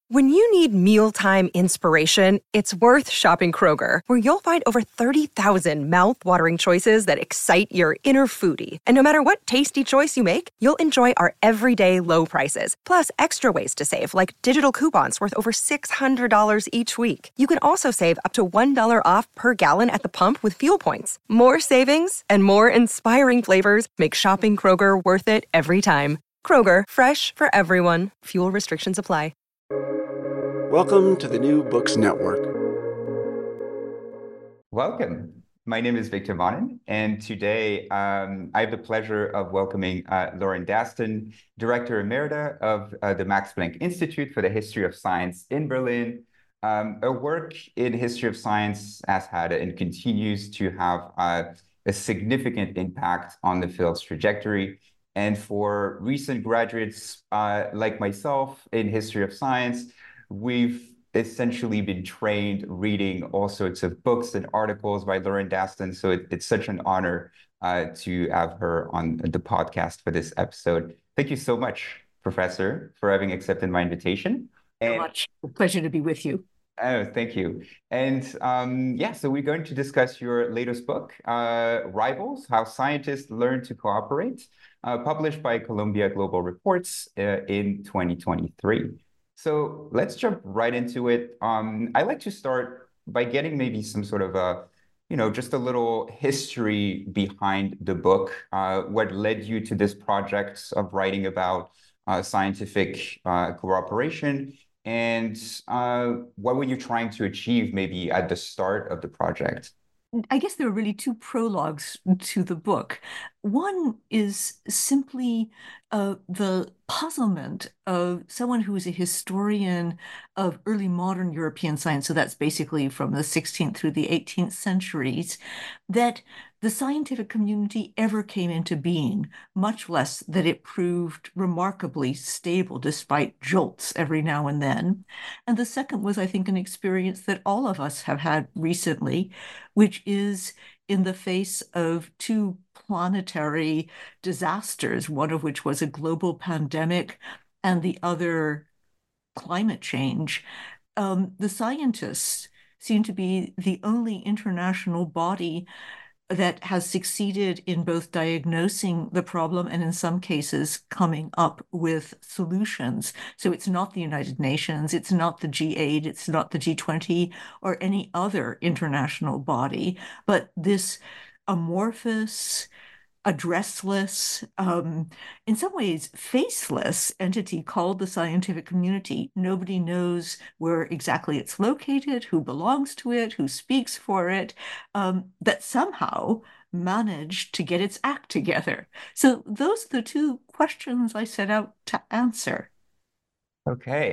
When you need mealtime inspiration, it's worth shopping Kroger, where you'll find over 30,000 mouth-watering choices that excite your inner foodie. And no matter what tasty choice you make, you'll enjoy our everyday low prices, plus extra ways to save, like digital coupons worth over $600 each week. You can also save up to $1 off per gallon at the pump with fuel points. More savings and more inspiring flavors make shopping Kroger worth it every time. Kroger, fresh for everyone. Fuel restrictions apply. Welcome to the New Books Network. Welcome. My name is Victor Monin, and today I have the pleasure of welcoming Lauren Daston, Director Emerita of the Max Planck Institute for the History of Science in Berlin. Her work in history of science has had and continues to have a significant impact on the field's trajectory. And for recent graduates like myself in history of science, we've essentially been trained reading all sorts of books and articles by Lauren Daston. So it's such an honor to have her on the podcast for this episode. Thank you so much, Professor, for having accepted my invitation. So much. A pleasure to be with you. Oh, thank you. And so we're going to discuss your latest book, Rivals: How Scientists Learn to Cooperate, published by Columbia Global Reports in 2023. So let's jump right into it. I'd like to start by getting maybe some sort of just a little history behind the book. What led you to this project of writing about scientific cooperation, and what were you trying to achieve maybe at the start of the project? I guess there are really two prologues to the book. One is simply the puzzlement of someone who is a historian of early modern European science, so that's basically from the 16th through the 18th centuries, that the scientific community ever came into being, much less that it proved remarkably stable despite jolts every now and then. And the second was, I think, an experience that all of us have had recently, which is in the face of two planetary disasters, one of which was a global pandemic and the other climate change. The scientists seem to be the only international body that has succeeded in both diagnosing the problem and in some cases coming up with solutions. So it's not the United Nations, it's not the G8, it's not the G20 or any other international body, but this amorphous, addressless, in some ways faceless entity called the scientific community. Nobody knows where exactly it's located, who belongs to it, who speaks for it, that somehow managed to get its act together. So those are the two questions I set out to answer. Okay.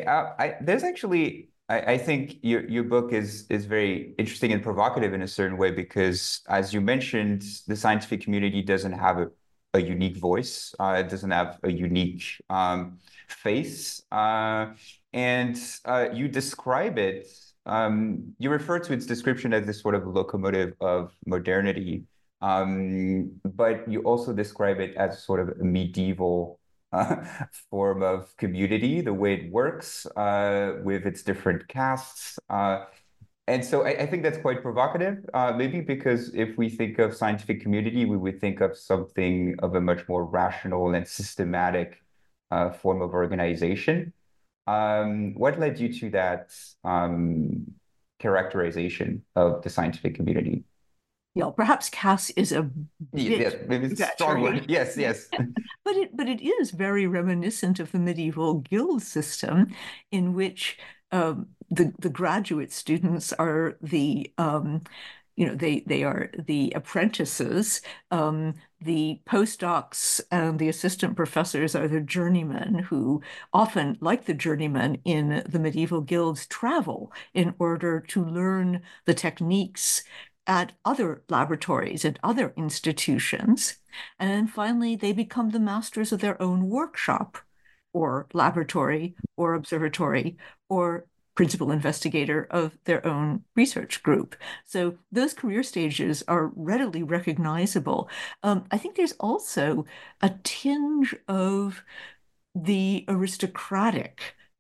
I think your book is very interesting and provocative in a certain way because, as you mentioned, the scientific community doesn't have a unique voice. It doesn't have a unique face. And you describe it, you refer to its description as this sort of locomotive of modernity. But you also describe it as sort of a medieval form of community, the way it works with its different castes. And so I think that's quite provocative, maybe because if we think of scientific community, we would think of something of a much more rational and systematic form of organization. What led you to that characterization of the scientific community? Yeah, perhaps caste is a bit yes, maybe it's a strong word. Yes. But it is very reminiscent of the medieval guild system, in which the graduate students are the they are the apprentices. The postdocs and the assistant professors are the journeymen who often, like the journeymen in the medieval guilds, travel in order to learn the techniques at other laboratories and other institutions. And then finally, they become the masters of their own workshop or laboratory or observatory or principal investigator of their own research group. So those career stages are readily recognizable. I think there's also a tinge of the aristocratic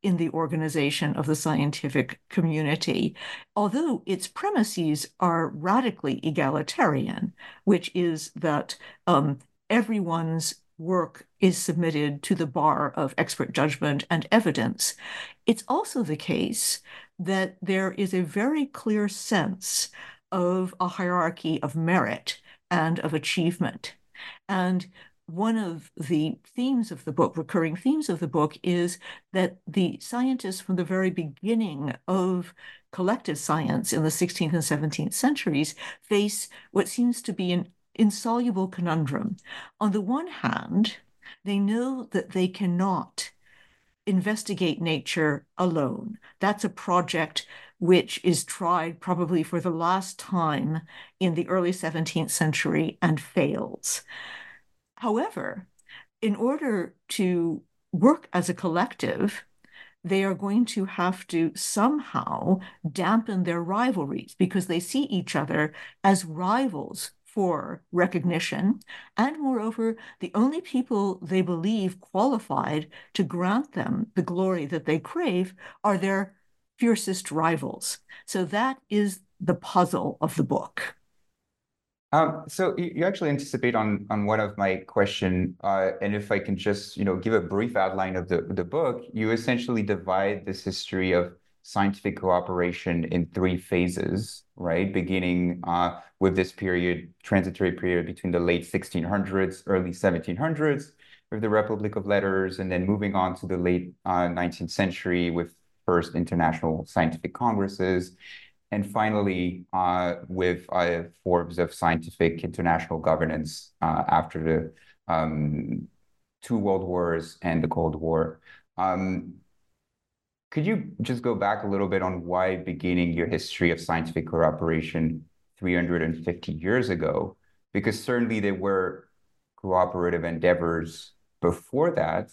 in the organization of the scientific community, although its premises are radically egalitarian, which is that everyone's work is submitted to the bar of expert judgment and evidence. It's also the case that there is a very clear sense of a hierarchy of merit and of achievement. And one of the themes of the book, recurring themes of the book, is that the scientists from the very beginning of collective science in the 16th and 17th centuries face what seems to be an insoluble conundrum. On the one hand, they know that they cannot investigate nature alone. That's a project which is tried probably for the last time in the early 17th century and fails. However, in order to work as a collective, they are going to have to somehow dampen their rivalries because they see each other as rivals for recognition. And moreover, the only people they believe qualified to grant them the glory that they crave are their fiercest rivals. So that is the puzzle of the book. So you actually anticipate on one of my question, and if I can just give a brief outline of the book, you essentially divide this history of scientific cooperation in three phases, right? Beginning with this transitory period between the late 1600s, early 1700s, with the Republic of Letters, and then moving on to the late 19th century with first international scientific congresses. And finally, with forms of scientific international governance after the two world wars and the Cold War. Could you just go back a little bit on why beginning your history of scientific cooperation 350 years ago? Because certainly there were cooperative endeavors before that,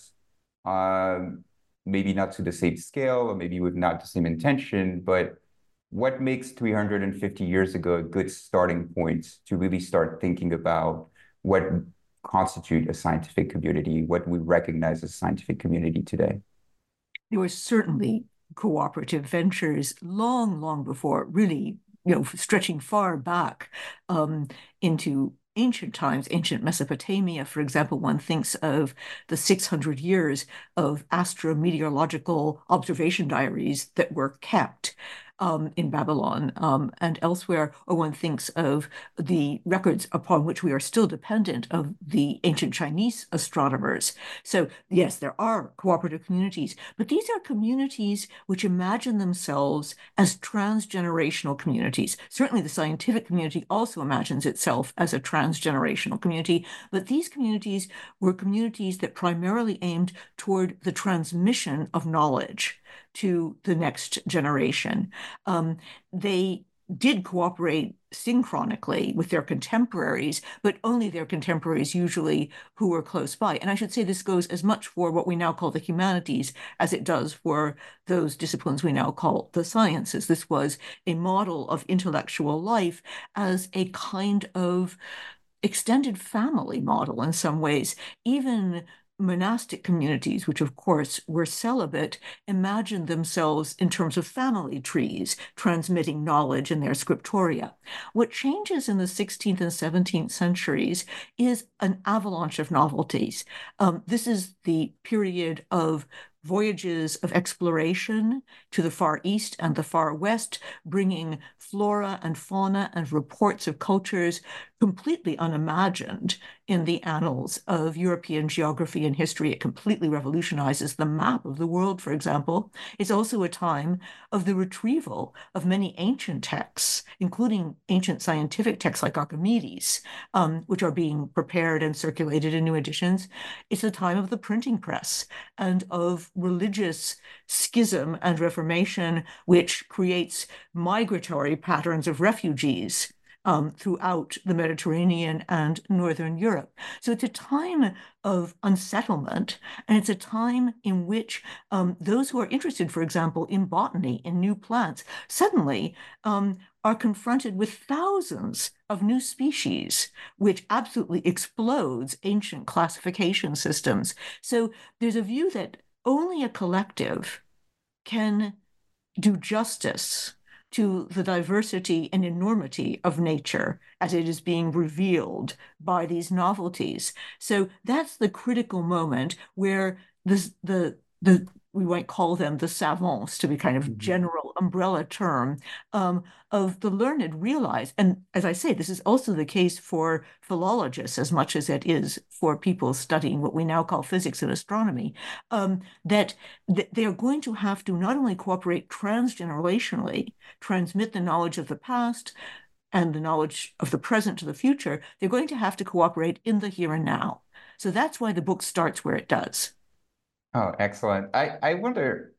maybe not to the same scale, or maybe with not the same intention, but what makes 350 years ago a good starting point to really start thinking about what constitutes a scientific community, what we recognize as a scientific community today? There were certainly cooperative ventures long, long before, really, stretching far back into ancient times, ancient Mesopotamia, for example. One thinks of the 600 years of astrometeorological observation diaries that were kept in Babylon and elsewhere, or one thinks of the records upon which we are still dependent of the ancient Chinese astronomers. So yes, there are cooperative communities, but these are communities which imagine themselves as transgenerational communities. Certainly the scientific community also imagines itself as a transgenerational community, but these communities were communities that primarily aimed toward the transmission of knowledge to the next generation. They did cooperate synchronically with their contemporaries, but only their contemporaries usually who were close by. And I should say this goes as much for what we now call the humanities as it does for those disciplines we now call the sciences. This was a model of intellectual life as a kind of extended family model in some ways. Even monastic communities, which of course were celibate, imagined themselves in terms of family trees, transmitting knowledge in their scriptoria. What changes in the 16th and 17th centuries is an avalanche of novelties. This is the period of voyages of exploration to the Far East and the Far West, bringing flora and fauna and reports of cultures completely unimagined in the annals of European geography and history. It completely revolutionizes the map of the world, for example. It's also a time of the retrieval of many ancient texts, including ancient scientific texts like Archimedes, which are being prepared and circulated in new editions. It's a time of the printing press and of religious schism and reformation, which creates migratory patterns of refugees throughout the Mediterranean and Northern Europe. So it's a time of unsettlement, and it's a time in which those who are interested, for example, in botany, in new plants, suddenly are confronted with thousands of new species, which absolutely explodes ancient classification systems. So there's a view that only a collective can do justice to the diversity and enormity of nature as it is being revealed by these novelties. So that's the critical moment where the we might call them the savants, to be kind of general umbrella term, of the learned realize, and as I say, this is also the case for philologists as much as it is for people studying what we now call physics and astronomy, that they are going to have to not only cooperate transgenerationally, transmit the knowledge of the past and the knowledge of the present to the future, they're going to have to cooperate in the here and now. So that's why the book starts where it does. Oh, excellent. I wonder,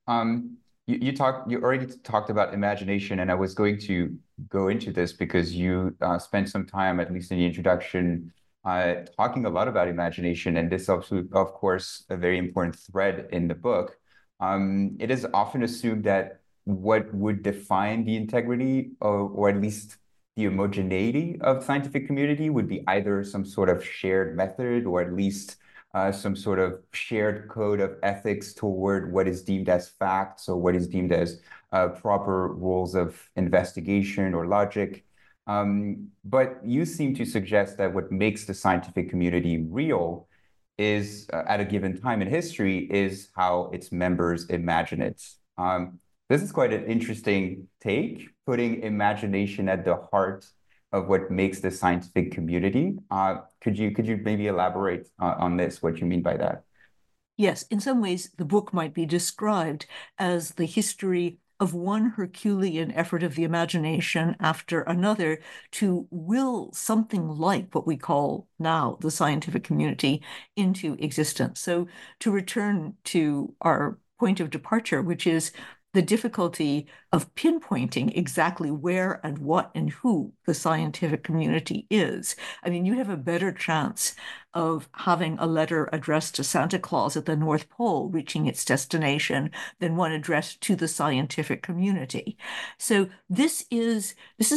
you already talked about imagination, and I was going to go into this because you spent some time, at least in the introduction, talking a lot about imagination, and this also, of course, a very important thread in the book. It is often assumed that what would define the integrity or at least the homogeneity of the scientific community would be either some sort of shared method or at least some sort of shared code of ethics toward what is deemed as facts or what is deemed as proper rules of investigation or logic. But you seem to suggest that what makes the scientific community real is, at a given time in history, is how its members imagine it. This is quite an interesting take, putting imagination at the heart of what makes the scientific community. Could you maybe elaborate on this, what you mean by that? Yes, in some ways, the book might be described as the history of one Herculean effort of the imagination after another to will something like what we call now the scientific community into existence. So to return to our point of departure, which is the difficulty of pinpointing exactly where and what and who the scientific community is. I mean, you have a better chance of having a letter addressed to Santa Claus at the North Pole reaching its destination than one addressed to the scientific community. So this is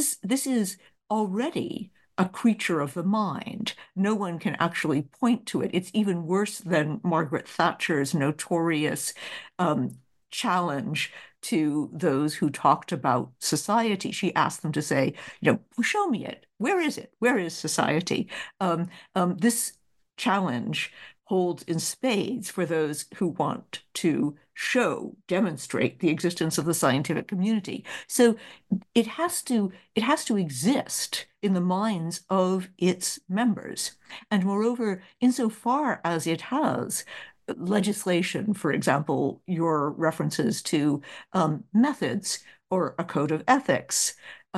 already a creature of the mind. No one can actually point to it. It's even worse than Margaret Thatcher's notorious challenge to those who talked about society. She asked them to say, show me it. Where is it? Where is society? This challenge holds in spades for those who want to demonstrate the existence of the scientific community. So it has to exist in the minds of its members. And moreover, insofar as it has legislation, for example, your references to methods or a code of ethics,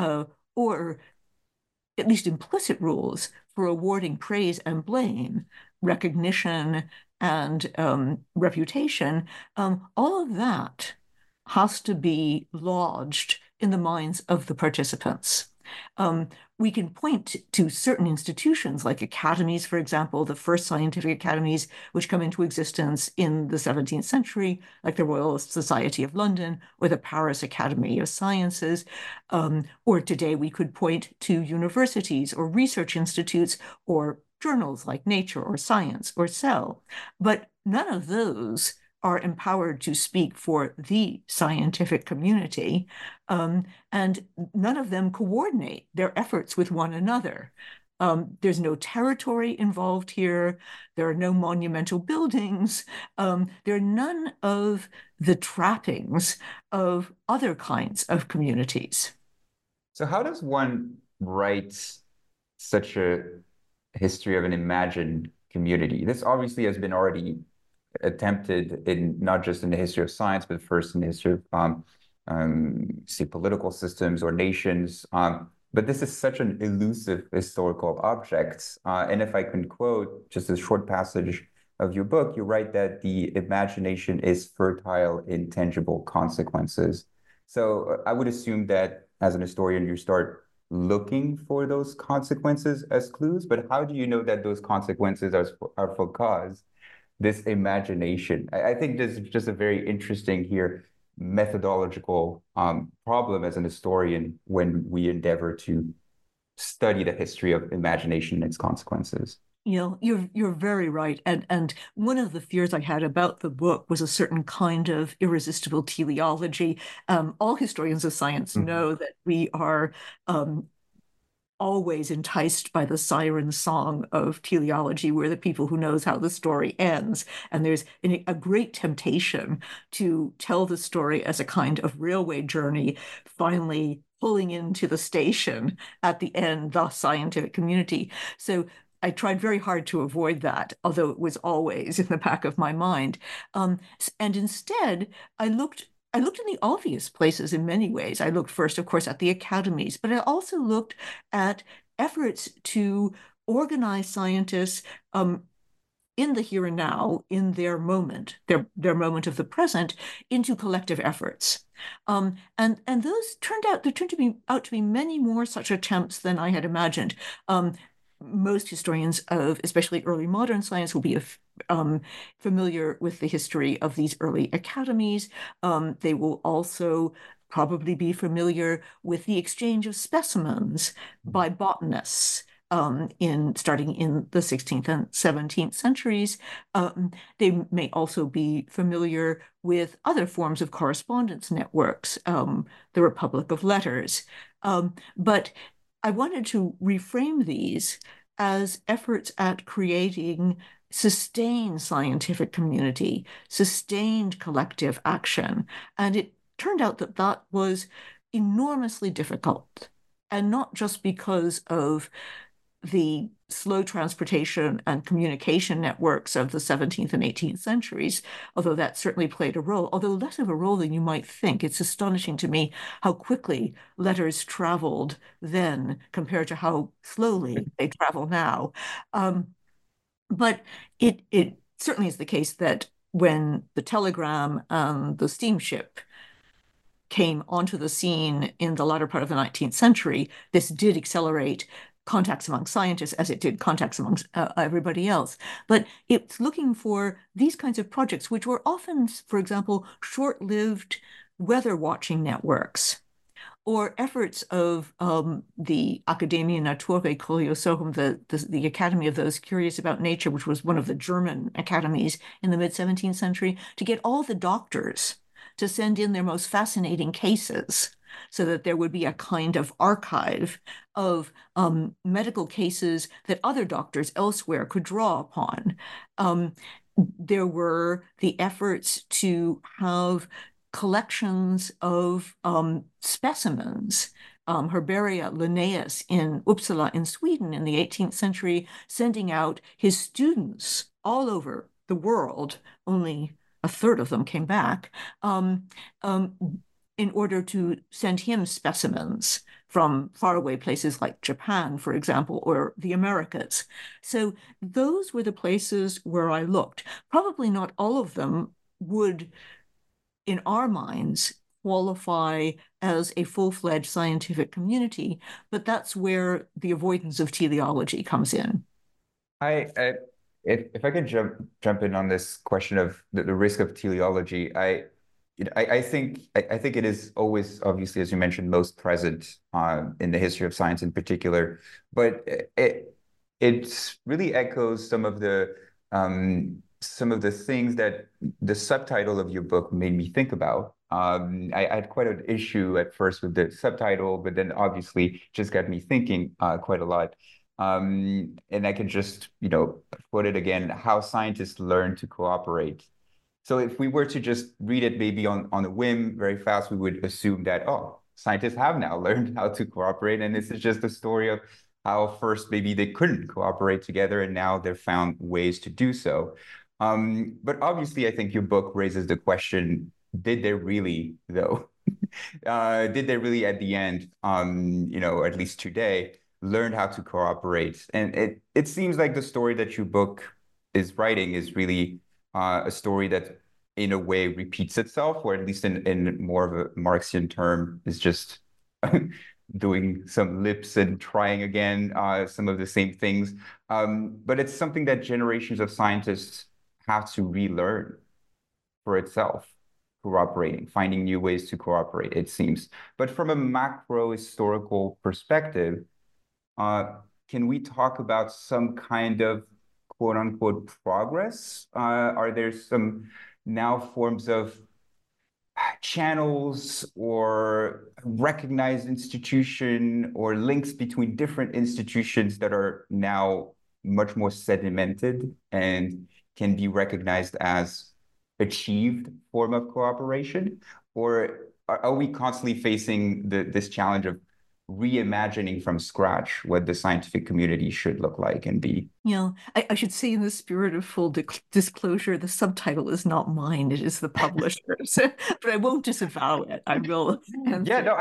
or at least implicit rules for awarding praise and blame, recognition and reputation, all of that has to be lodged in the minds of the participants. We can point to certain institutions like academies, for example, the first scientific academies which come into existence in the 17th century, like the Royal Society of London or the Paris Academy of Sciences. Or today we could point to universities or research institutes or journals like Nature or Science or Cell. But none of those are empowered to speak for the scientific community, and none of them coordinate their efforts with one another. There's no territory involved here. There are no monumental buildings. There are none of the trappings of other kinds of communities. So how does one write such a history of an imagined community? This obviously has been already attempted in not just in the history of science, but first in the history of say political systems or nations. But this is such an elusive historical object. And if I can quote just a short passage of your book, you write that the imagination is fertile in tangible consequences. So I would assume that as an historian, you start looking for those consequences as clues. But how do you know that those consequences are for cause? This imagination. I think this is just a very interesting here methodological problem as an historian when we endeavor to study the history of imagination and its consequences. You're very right. And one of the fears I had about the book was a certain kind of irresistible teleology. All historians of science Mhm. know that we are um, always enticed by the siren song of teleology. We're the people who knows how the story ends. And there's a great temptation to tell the story as a kind of railway journey, finally pulling into the station at the end, the scientific community. So I tried very hard to avoid that, although it was always in the back of my mind. And instead, I looked in the obvious places in many ways. I looked first, of course, at the academies, but I also looked at efforts to organize scientists in the here and now, in their moment, their moment of the present, into collective efforts. And those turned to be many more such attempts than I had imagined. Most historians of especially early modern science will be um, familiar with the history of these early academies. They will also probably be familiar with the exchange of specimens by botanists in starting in the 16th and 17th centuries. They may also be familiar with other forms of correspondence networks, the Republic of Letters. But I wanted to reframe these as efforts at creating sustained scientific community, sustained collective action. And it turned out that that was enormously difficult. And not just because of the slow transportation and communication networks of the 17th and 18th centuries, although that certainly played a role, although less of a role than you might think. It's astonishing to me how quickly letters traveled then compared to how slowly they travel now. Um, but it certainly is the case that when the telegram and the steamship came onto the scene in the latter part of the 19th century, this did accelerate contacts among scientists as it did contacts among everybody else. But it's looking for these kinds of projects, which were often, for example, short-lived weather watching networks or efforts of the Academia Naturae Curiosorum, the Academy of those curious about nature, which was one of the German academies in the mid-17th century, to get all the doctors to send in their most fascinating cases so that there would be a kind of archive of medical cases that other doctors elsewhere could draw upon. There were the efforts to have collections of specimens, herbaria Linnaeus in Uppsala in Sweden in the 18th century, sending out his students all over the world. Only a third of them came back um, um, in order to send him specimens from faraway places like Japan, for example, or the Americas. So those were the places where I looked. Probably not all of them would in our minds, qualify as a full-fledged scientific community, but that's where the avoidance of teleology comes in. I if I could jump in on this question of the risk of teleology, I think it is always obviously, as you mentioned, most present in the history of science in particular, but it really echoes some of the things that the subtitle of your book made me think about. I had quite an issue at first with the subtitle, but then obviously just got me thinking quite a lot. And I can just, put it again, how scientists learn to cooperate. So if we were to just read it maybe on a whim very fast, we would assume that, oh, scientists have now learned how to cooperate. And this is just a story of how first maybe they couldn't cooperate together and now they've found ways to do so. But obviously, I think your book raises the question, did they really, though? Did they really at the end, at least today, learn how to cooperate? And it seems like the story that your book is writing is really a story that in a way repeats itself, or at least in more of a Marxian term, is just doing some lips and trying again some of the same things. But it's something that generations of scientists have to relearn for itself, cooperating, finding new ways to cooperate, it seems. But from a macro historical perspective, uh, can we talk about some kind of quote unquote progress? Are there some now forms of channels or recognized institution or links between different institutions that are now much more sedimented and can be recognized as achieved form of cooperation? Or are we constantly facing this challenge of reimagining from scratch what the scientific community should look like and be? I should say, in the spirit of full disclosure, the subtitle is not mine; it is the publisher's. But I won't disavow it. I will. Yeah, no,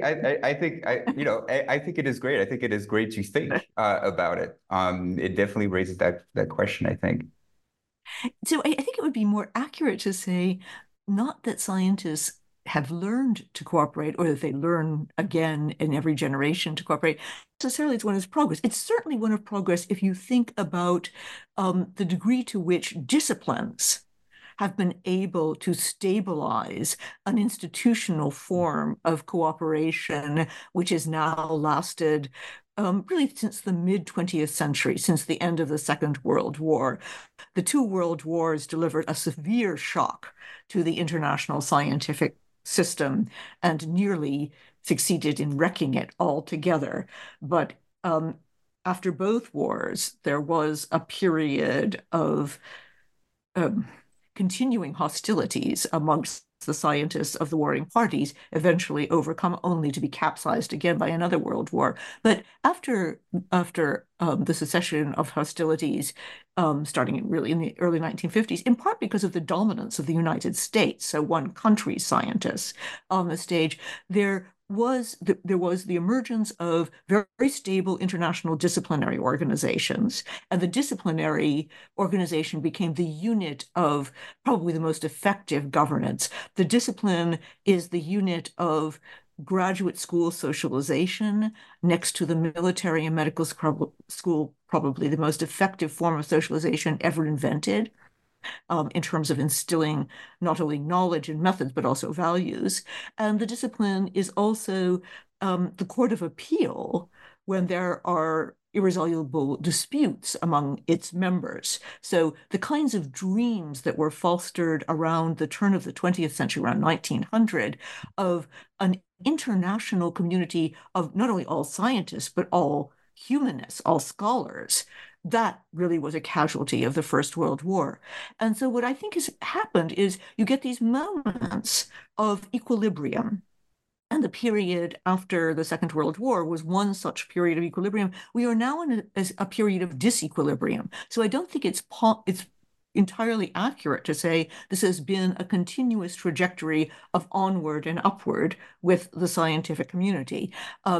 I think it is great. I think it is great to think about it. It definitely raises that question, I think. So I think it would be more accurate to say not that scientists have learned to cooperate or that they learn again in every generation to cooperate. Necessarily, it's one of progress. It's certainly one of progress if you think about the degree to which disciplines have been able to stabilize an institutional form of cooperation, which has now lasted really since the mid-20th century, since the end of the Second World War. The two world wars delivered a severe shock to the international scientific system and nearly succeeded in wrecking it altogether. But after both wars, there was a period of continuing hostilities amongst the scientists of the warring parties, eventually overcome only to be capsized again by another world war. But after the cessation of hostilities, starting really in the early 1950s, in part because of the dominance of the United States, so one country's scientists on the stage, there was the emergence of very stable international disciplinary organizations. And the disciplinary organization became the unit of probably the most effective governance. The discipline is the unit of graduate school socialization next to the military and medical school, probably the most effective form of socialization ever invented. In terms of instilling not only knowledge and methods, but also values. And the discipline is also the court of appeal when there are irresolvable disputes among its members. So the kinds of dreams that were fostered around the turn of the 20th century, around 1900, of an international community of not only all scientists, but all humanists, all scholars, that really was a casualty of the First World War. And so what I think has happened is you get these moments of equilibrium. And the period after the Second World War was one such period of equilibrium. We are now in a period of disequilibrium. So I don't think it's entirely accurate to say this has been a continuous trajectory of onward and upward with the scientific community.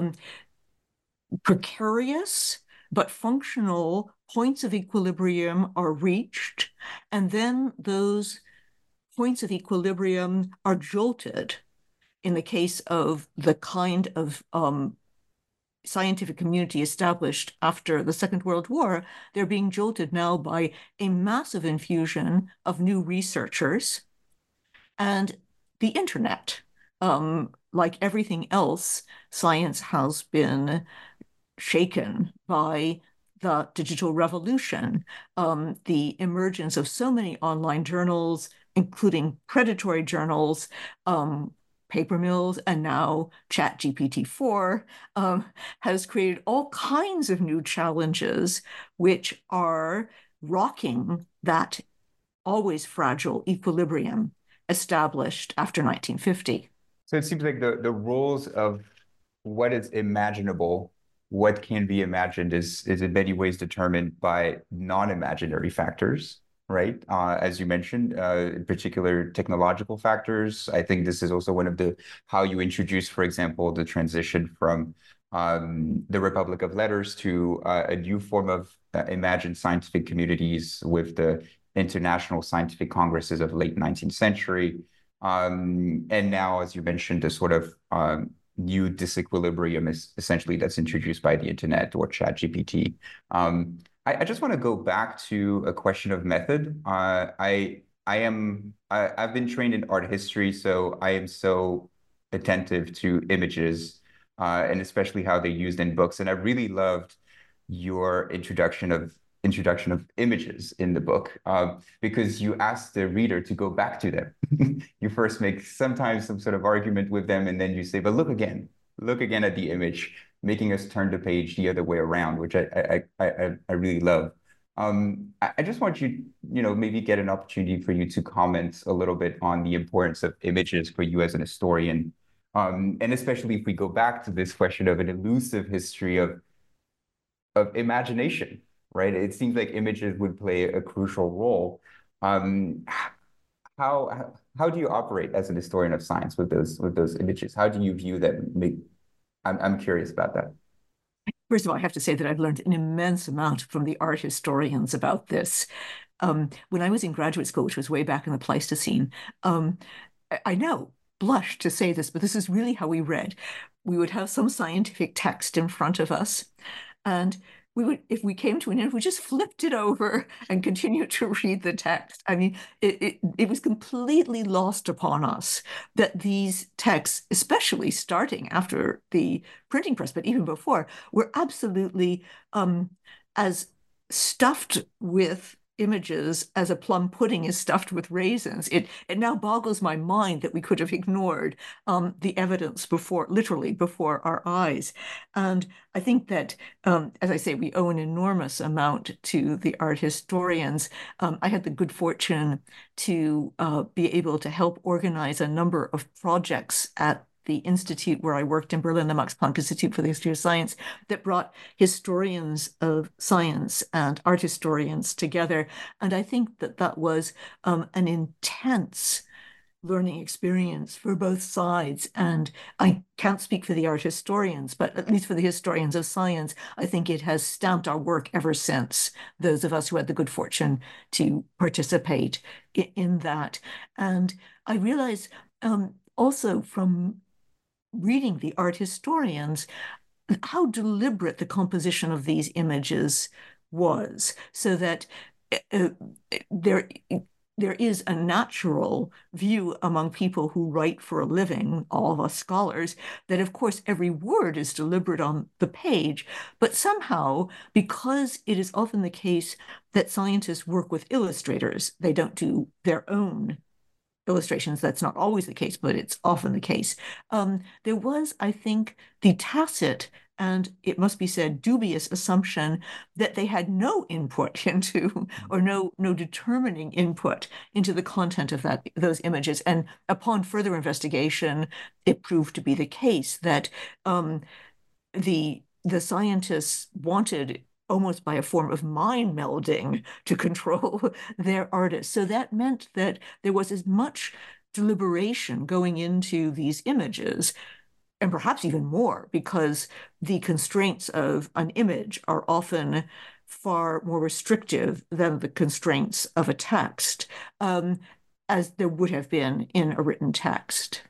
Precarious but functional points of equilibrium are reached, and then those points of equilibrium are jolted. In the case of the kind of scientific community established after the Second World War, they're being jolted now by a massive infusion of new researchers and the internet. Like everything else, science has been shaken by the digital revolution, the emergence of so many online journals, including predatory journals, paper mills, and now ChatGPT-4 has created all kinds of new challenges which are rocking that always fragile equilibrium established after 1950. So it seems like the roles of what is imaginable, what can be imagined is in many ways determined by non-imaginary factors, right? As you mentioned, in particular technological factors. I think this is also one of how you introduce, for example, the transition from the Republic of Letters to a new form of imagined scientific communities with the International Scientific Congresses of late 19th century. And now, as you mentioned, the sort of new disequilibrium is essentially that's introduced by the internet or ChatGPT. I just want to go back to a question of method. I've been trained in art history, so I am so attentive to images and especially how they're used in books. And I really loved your introduction of introduction of images in the book, because you ask the reader to go back to them. You first make sometimes some sort of argument with them, and then you say, but look again at the image, making us turn the page the other way around, which I really love. I just want you, maybe get an opportunity for you to comment a little bit on the importance of images for you as an historian. And especially if we go back to this question of an elusive history of imagination, right? It seems like images would play a crucial role. Um, how do you operate as an historian of science with those images? How do you view them? I'm curious about that. First of all, I have to say that I've learned an immense amount from the art historians about this. When I was in graduate school, which was way back in the Pleistocene, I now blush to say this, but this is really how we read. We would have some scientific text in front of us, and we would, if we came to an end, we just flipped it over and continued to read the text. I mean, it was completely lost upon us that these texts, especially starting after the printing press, but even before, were absolutely as stuffed with images as a plum pudding is stuffed with raisins. It now boggles my mind that we could have ignored the evidence literally before our eyes. And I think that, as I say, we owe an enormous amount to the art historians. I had the good fortune to be able to help organize a number of projects at the institute where I worked in Berlin, the Max Planck Institute for the History of Science, that brought historians of science and art historians together. And I think that that was an intense learning experience for both sides. And I can't speak for the art historians, but at least for the historians of science, I think it has stamped our work ever since, those of us who had the good fortune to participate in that. And I realize also from reading the art historians how deliberate the composition of these images was, so that there is a natural view among people who write for a living, all of us scholars, that of course every word is deliberate on the page, but somehow, because it is often the case that scientists work with illustrators, they don't do their own illustrations. That's not always the case, but it's often the case. There was, I think, the tacit and, it must be said, dubious assumption that they had no input into, or no determining input into the content of those images. And upon further investigation, it proved to be the case that the scientists wanted, almost by a form of mind melding, to control their artists. So that meant that there was as much deliberation going into these images, and perhaps even more, because the constraints of an image are often far more restrictive than the constraints of a text, as there would have been in a written text.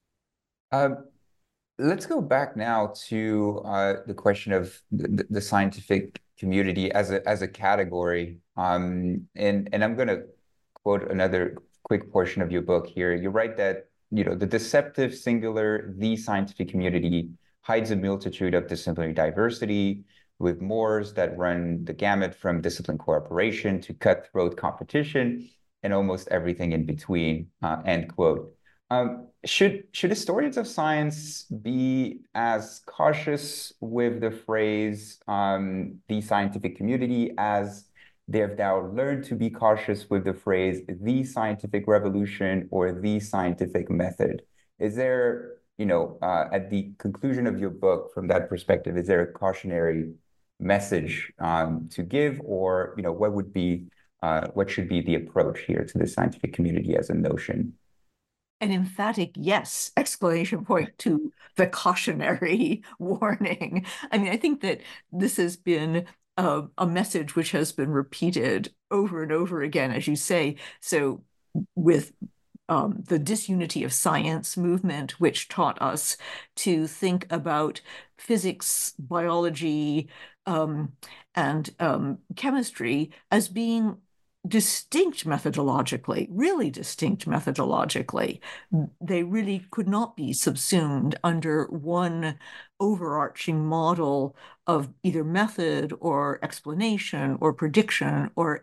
Let's go back now to the question of the scientific community as a category. And I'm going to quote another quick portion of your book here. You write that, the deceptive singular, the scientific community, hides a multitude of disciplinary diversity with mores that run the gamut from discipline cooperation to cutthroat competition and almost everything in between, end quote. Should historians of science be as cautious with the phrase the scientific community as they have now learned to be cautious with the phrase the scientific revolution or the scientific method? Is there, at the conclusion of your book, from that perspective, is there a cautionary message to give, or what should be the approach here to the scientific community as a notion? An emphatic yes, exclamation point, to the cautionary warning. I mean, I think that this has been a message which has been repeated over and over again, as you say. So with the disunity of science movement, which taught us to think about physics, biology, and chemistry as being distinct methodologically, really distinct methodologically. They really could not be subsumed under one overarching model of either method or explanation or prediction or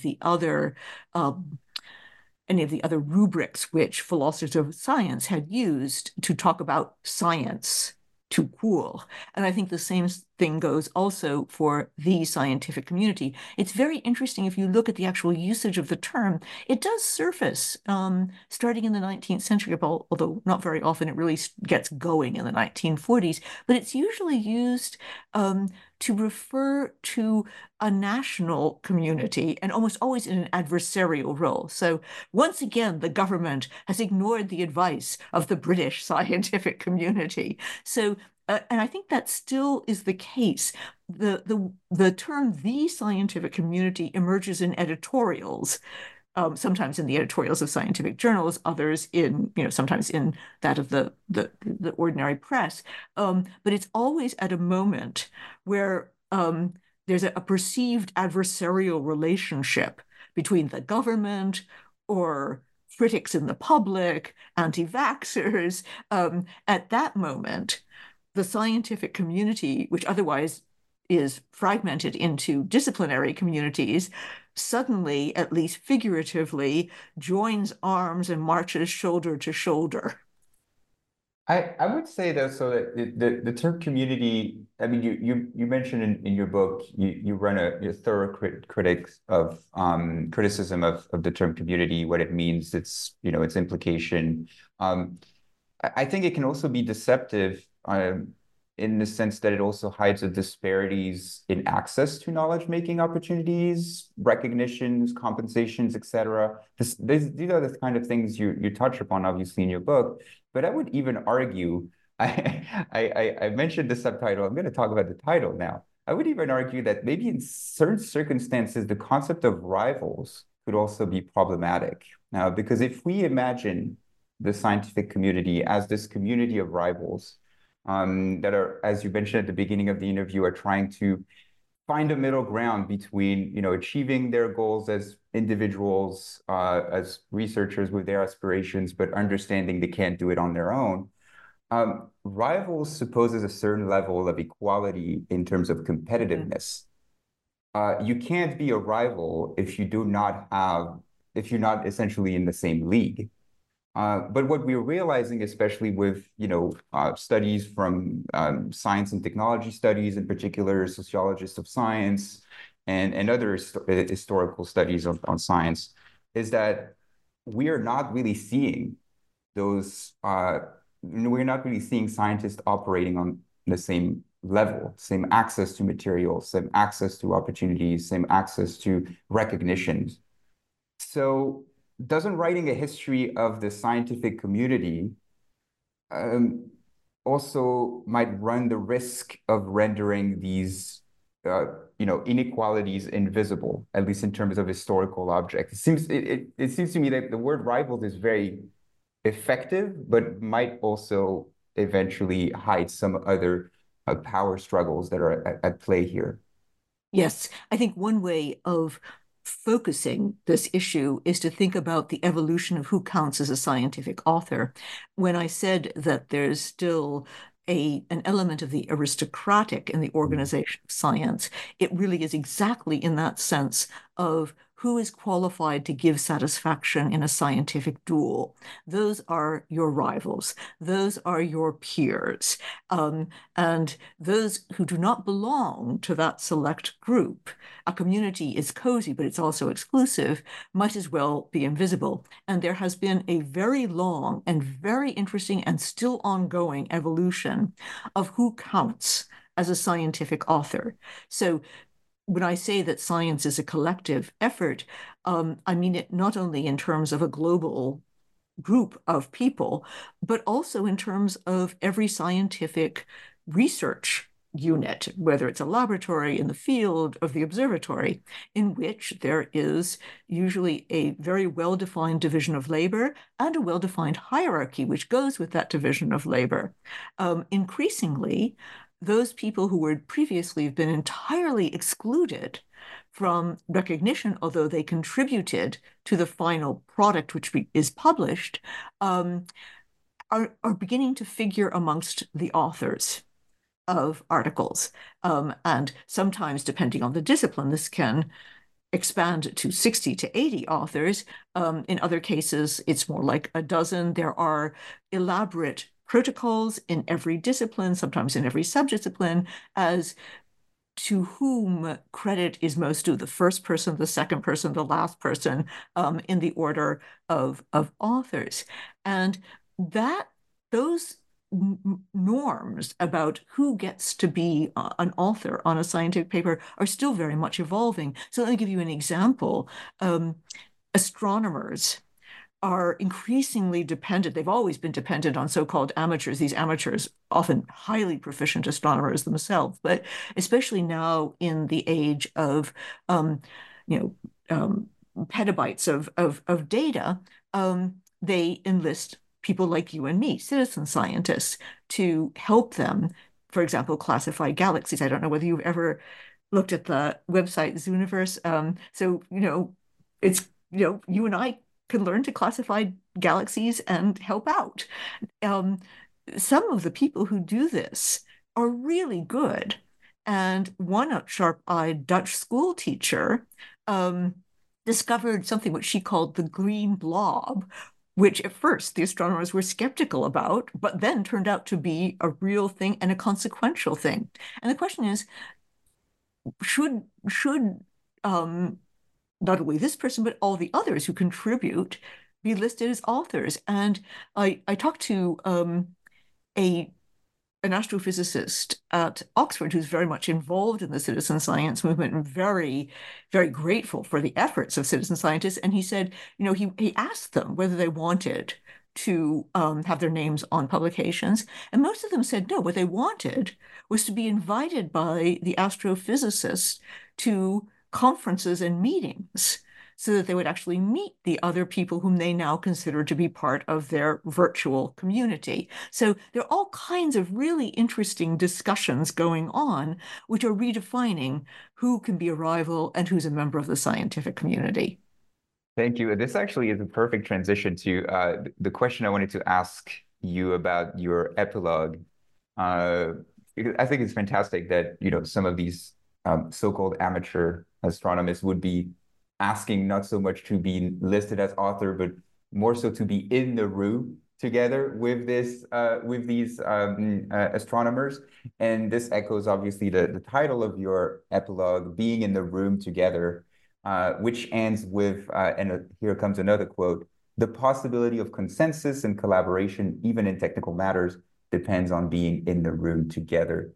any of the other rubrics which philosophers of science had used to talk about science to cool. And I think the same thing goes also for the scientific community. It's very interesting if you look at the actual usage of the term. It does surface starting in the 19th century, although not very often. It really gets going in the 1940s, but it's usually used to refer to a national community and almost always in an adversarial role. So once again, the government has ignored the advice of the British scientific community. So and I think that still is the case. The term "the scientific community" emerges in editorials, sometimes in the editorials of scientific journals, others sometimes in that of the ordinary press. But it's always at a moment where there's a perceived adversarial relationship between the government or critics in the public, anti-vaxxers. At that moment, the scientific community, which otherwise is fragmented into disciplinary communities, suddenly, at least figuratively, joins arms and marches shoulder to shoulder. I would say though, so that the term community, I mean, you mentioned in your book, you run a thorough criticism of the term community, what it means, its implication. I think it can also be deceptive in the sense that it also hides the disparities in access to knowledge-making opportunities, recognitions, compensations, etc. These are the kind of things you touch upon, obviously, in your book. But I would even argue, I mentioned the subtitle. I'm going to talk about the title now. I would even argue that maybe in certain circumstances, the concept of rivals could also be problematic. Now, because if we imagine the scientific community as this community of rivals, that are, as you mentioned at the beginning of the interview, are trying to find a middle ground between, achieving their goals as individuals, as researchers with their aspirations, but understanding they can't do it on their own. Rivals supposes a certain level of equality in terms of competitiveness. You can't be a rival if you're not essentially in the same league. But what we're realizing, especially with studies from science and technology studies, in particular sociologists of science, and other historical studies on science, is that we are not really seeing those. We're not really seeing scientists operating on the same level, same access to materials, same access to opportunities, same access to recognitions. So doesn't writing a history of the scientific community also might run the risk of rendering these inequalities invisible, at least in terms of historical objects? It seems to me that the word rivals is very effective, but might also eventually hide some other power struggles that are at play here. Yes, I think one way of focusing this issue is to think about the evolution of who counts as a scientific author. When I said that there's still an element of the aristocratic in the organization of science, it really is exactly in that sense of who is qualified to give satisfaction in a scientific duel. Those are your rivals. Those are your peers. And those who do not belong to that select group, a community is cozy, but it's also exclusive, might as well be invisible. And there has been a very long and very interesting and still ongoing evolution of who counts as a scientific author. So when I say that science is a collective effort, I mean it not only in terms of a global group of people, but also in terms of every scientific research unit, whether it's a laboratory in the field of the observatory, in which there is usually a very well-defined division of labor and a well-defined hierarchy which goes with that division of labor. Increasingly, those people who would previously have been entirely excluded from recognition, although they contributed to the final product which is published, are beginning to figure amongst the authors of articles. And sometimes, depending on the discipline, this can expand to 60 to 80 authors. In other cases, it's more like a dozen. There are elaborate protocols in every discipline, sometimes in every subdiscipline, as to whom credit is most due, the first person, the second person, the last person, in the order of authors. And that those norms about who gets to be an author on a scientific paper are still very much evolving. So let me give you an example. Astronomers are increasingly dependent. They've always been dependent on so-called amateurs, these amateurs, often highly proficient astronomers themselves, but especially now in the age of, petabytes of data, they enlist people like you and me, citizen scientists, to help them, for example, classify galaxies. I don't know whether you've ever looked at the website Zooniverse. It's, you and I can learn to classify galaxies and help out. Some of the people who do this are really good. And one sharp-eyed Dutch school teacher discovered something which she called the green blob, which at first the astronomers were skeptical about, but then turned out to be a real thing and a consequential thing. And the question is, should not only this person, but all the others who contribute be listed as authors? And I talked to an astrophysicist at Oxford who's very much involved in the citizen science movement and very, very grateful for the efforts of citizen scientists. And he said, he asked them whether they wanted to have their names on publications. And most of them said no. What they wanted was to be invited by the astrophysicists to conferences and meetings so that they would actually meet the other people whom they now consider to be part of their virtual community. So there are all kinds of really interesting discussions going on, which are redefining who can be a rival and who's a member of the scientific community. Thank you. This actually is a perfect transition to the question I wanted to ask you about your epilogue. I think it's fantastic that, some of these so-called amateur astronomers would be asking not so much to be listed as author, but more so to be in the room together with these astronomers. And this echoes obviously the title of your epilogue, Being in the Room Together, which ends with, and here comes another quote, "The possibility of consensus and collaboration, even in technical matters, depends on being in the room together."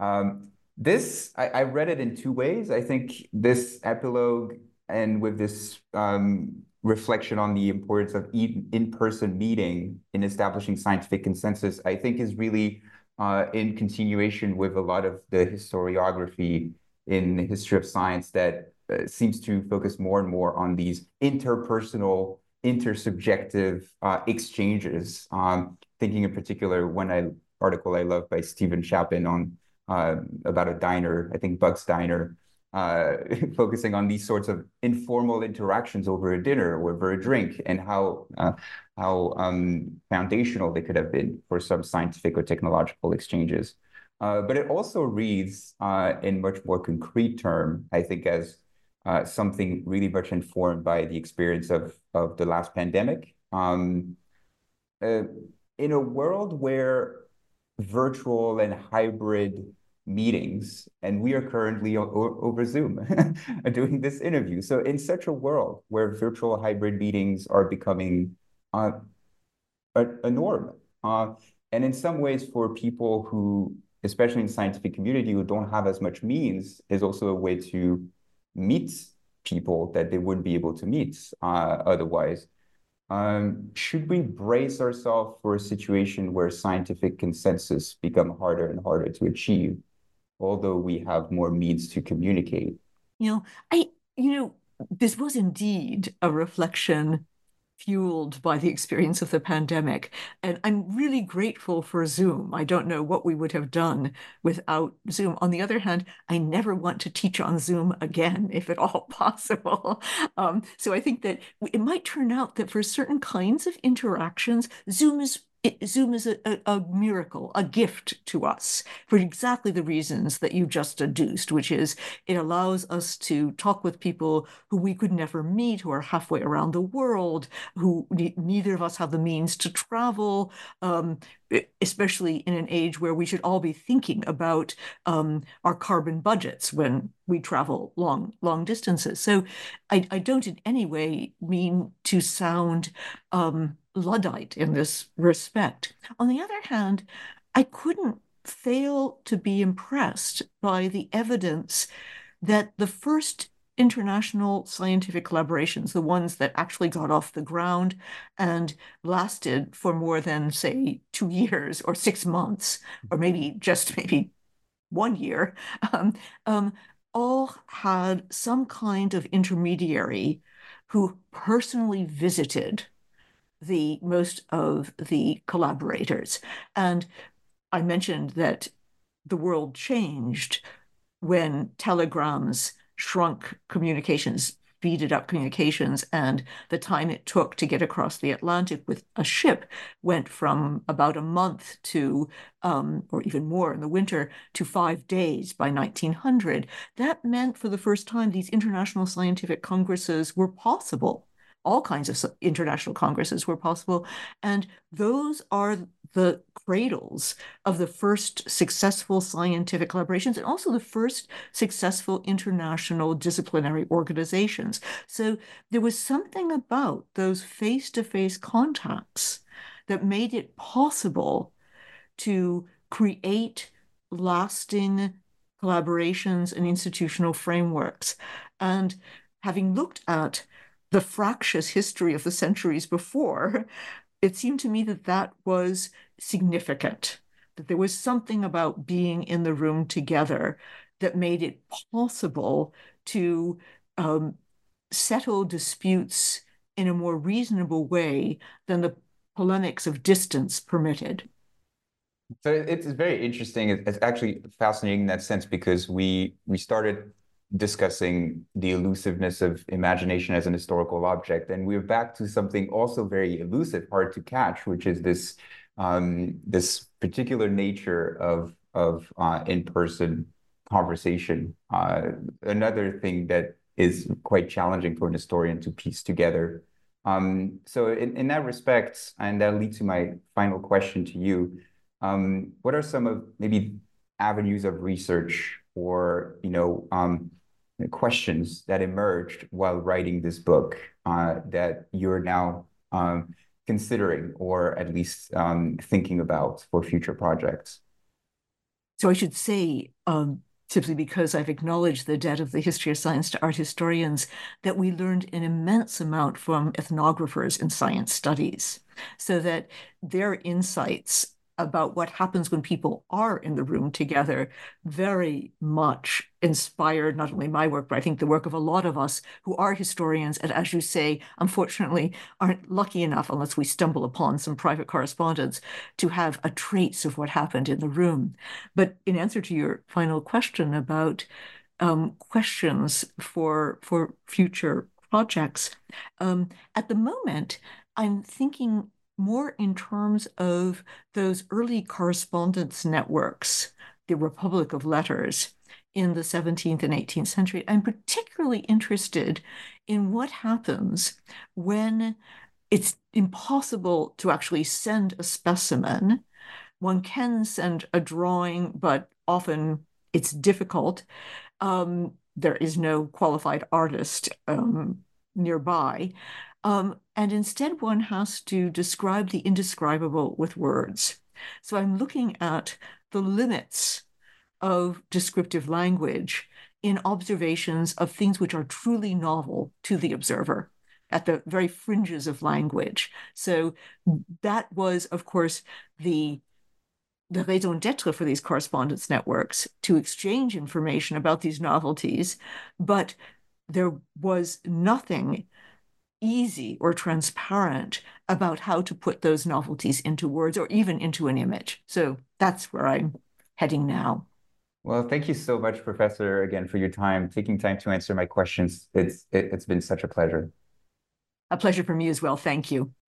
I read it in two ways. I think this epilogue, and with this reflection on the importance of in-person meeting in establishing scientific consensus, I think is really in continuation with a lot of the historiography in the history of science that seems to focus more and more on these interpersonal, intersubjective exchanges. Thinking in particular, one article I love by Stephen Chapin on about a diner, I think Buck's Diner, focusing on these sorts of informal interactions over a dinner or over a drink, and how foundational they could have been for some scientific or technological exchanges. But it also reads in much more concrete term, I think, as something really much informed by the experience of the last pandemic. In a world where virtual and hybrid meetings, and we are currently over Zoom doing this interview. So in such a world where virtual hybrid meetings are becoming a norm, and in some ways for people who, especially in the scientific community, who don't have as much means, is also a way to meet people that they wouldn't be able to meet otherwise. Should we brace ourselves for a situation where scientific consensus become harder and harder to achieve, although we have more means to communicate? This was indeed a reflection fueled by the experience of the pandemic. And I'm really grateful for Zoom. I don't know what we would have done without Zoom. On the other hand, I never want to teach on Zoom again, if at all possible. So I think that it might turn out that for certain kinds of interactions, Zoom is a miracle, a gift to us for exactly the reasons that you just adduced, which is it allows us to talk with people who we could never meet, who are halfway around the world, who neither of us have the means to travel, especially in an age where we should all be thinking about our carbon budgets when we travel long distances. So I don't in any way mean to sound Luddite in this respect. On the other hand, I couldn't fail to be impressed by the evidence that the first international scientific collaborations, the ones that actually got off the ground and lasted for more than, say, 2 years or 6 months, or maybe 1 year, all had some kind of intermediary who personally visited most of the collaborators. And I mentioned that the world changed when telegrams shrunk communications, speeded up communications, and the time it took to get across the Atlantic with a ship went from about a month to, or even more in the winter, to 5 days by 1900. That meant for the first time these international scientific congresses were possible. All kinds of international congresses were possible. And those are the cradles of the first successful scientific collaborations and also the first successful international disciplinary organizations. So there was something about those face-to-face contacts that made it possible to create lasting collaborations and institutional frameworks. And having looked at the fractious history of the centuries before, it seemed to me that that was significant, that there was something about being in the room together that made it possible to settle disputes in a more reasonable way than the polemics of distance permitted. So it's very interesting. It's actually fascinating in that sense because we started discussing the elusiveness of imagination as an historical object, and we're back to something also very elusive, hard to catch, which is this this particular nature of in-person conversation. Another thing that is quite challenging for an historian to piece together. So in that respect, and that leads to my final question to you. What are some of maybe avenues of research or questions that emerged while writing this book that you're now considering or at least thinking about for future projects? So I should say, simply because I've acknowledged the debt of the history of science to art historians, that we learned an immense amount from ethnographers in science studies, so that their insights about what happens when people are in the room together very much inspired not only my work, but I think the work of a lot of us who are historians, and as you say, unfortunately, aren't lucky enough, unless we stumble upon some private correspondence, to have a trace of what happened in the room. But in answer to your final question about questions for future projects, at the moment, I'm thinking more in terms of those early correspondence networks, the Republic of Letters in the 17th and 18th century. I'm particularly interested in what happens when it's impossible to actually send a specimen. One can send a drawing, but often it's difficult. There is no qualified artist nearby. And instead, one has to describe the indescribable with words. So I'm looking at the limits of descriptive language in observations of things which are truly novel to the observer at the very fringes of language. So that was, of course, the raison d'etre for these correspondence networks, to exchange information about these novelties, but there was nothing easy or transparent about how to put those novelties into words or even into an image. So that's where I'm heading now. Well, thank you so much, Professor, again, for your time, taking time to answer my questions. It's been such a pleasure. A pleasure for me as well. Thank you.